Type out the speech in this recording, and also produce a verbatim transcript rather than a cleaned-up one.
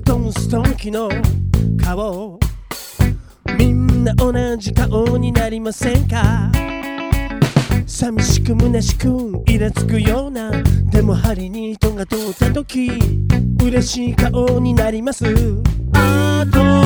通す時の顔、みんな同じ顔になりませんか？寂しく虚しくイラつくような、でも針に糸が通った時嬉しい顔になります。あと